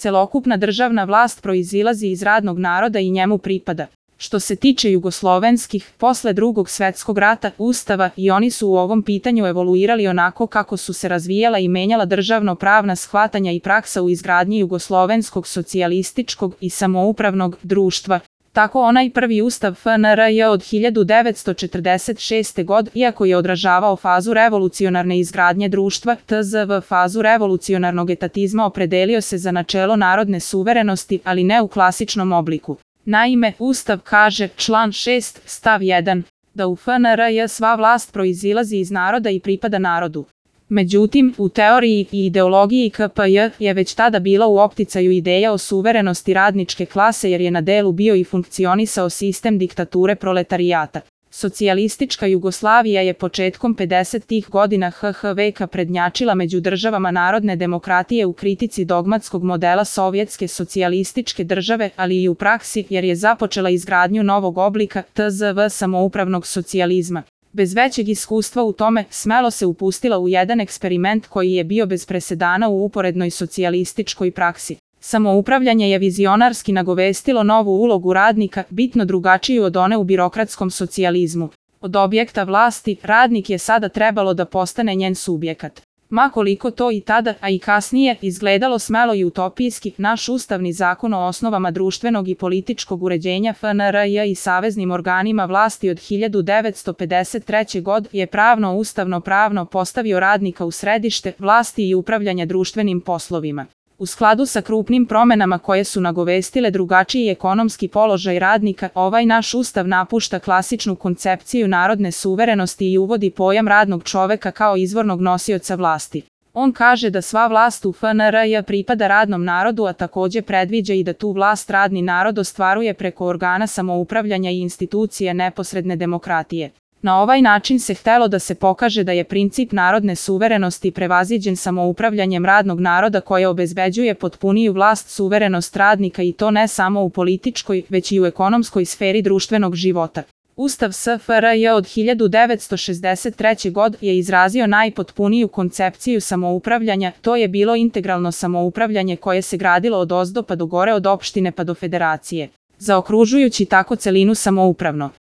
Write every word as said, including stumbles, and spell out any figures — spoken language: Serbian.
Celokupna državna vlast proizilazi iz radnog naroda i njemu pripada. Što se tiče jugoslovenskih, posle Drugog svetskog rata, ustava, i oni su u ovom pitanju evoluirali onako kako su se razvijala i menjala državno-pravna shvatanja i praksa u izgradnji jugoslovenskog socijalističkog i samoupravnog društva. Tako onaj prvi ustav F N R J od hiljadu devetsto četrdeset šeste. godine, iako je odražavao fazu revolucionarne izgradnje društva, T Z V fazu revolucionarnog etatizma, opredelio se za načelo narodne suverenosti, ali ne u klasičnom obliku. Naime, Ustav kaže, član šest, stav jedan, da u F N R J sva vlast proizilazi iz naroda i pripada narodu. Međutim, u teoriji i ideologiji K P J je već tada bila u opticaju ideja o suverenosti radničke klase jer je na delu bio i funkcionisao sistem diktature proletarijata. Socijalistička Jugoslavija je početkom pedesetih godina H H veka prednjačila među državama narodne demokratije u kritici dogmatskog modela sovjetske socijalističke države, ali i u praksi jer je započela izgradnju novog oblika T Z V samoupravnog socijalizma. Bez većeg iskustva u tome, smelo se upustila u jedan eksperiment koji je bio bez presedana u uporednoj socijalističkoj praksi. Samoupravljanje je vizionarski nagovestilo novu ulogu radnika, bitno drugačiju od one u birokratskom socijalizmu. Od objekta vlasti, radnik je sada trebalo da postane njen subjekat. Ma koliko to i tada, a i kasnije, izgledalo smelo i utopijski, naš ustavni zakon o osnovama društvenog i političkog uređenja F N R J i saveznim organima vlasti od hiljadu devetsto pedeset treće. godine je pravno ustavno pravno postavio radnika u središte vlasti i upravljanja društvenim poslovima. U skladu sa krupnim promenama koje su nagovestile drugačiji ekonomski položaj radnika, ovaj naš ustav napušta klasičnu koncepciju narodne suverenosti i uvodi pojam radnog čoveka kao izvornog nosioca vlasti. On kaže da sva vlast u F N R J pripada radnom narodu, a takođe predviđa i da tu vlast radni narod ostvaruje preko organa samoupravljanja i institucija neposredne demokratije. Na ovaj način se htelo da se pokaže da je princip narodne suverenosti prevaziđen samoupravljanjem radnog naroda koje obezbeđuje potpuniju vlast suverenost radnika i to ne samo u političkoj, već i u ekonomskoj sferi društvenog života. Ustav S F R J od hiljadu devetsto šezdeset treće. godine je izrazio najpotpuniju koncepciju samoupravljanja, to je bilo integralno samoupravljanje koje se gradilo od ozdo pa do gore, od opštine pa do federacije, zaokružujući tako celinu samoupravno.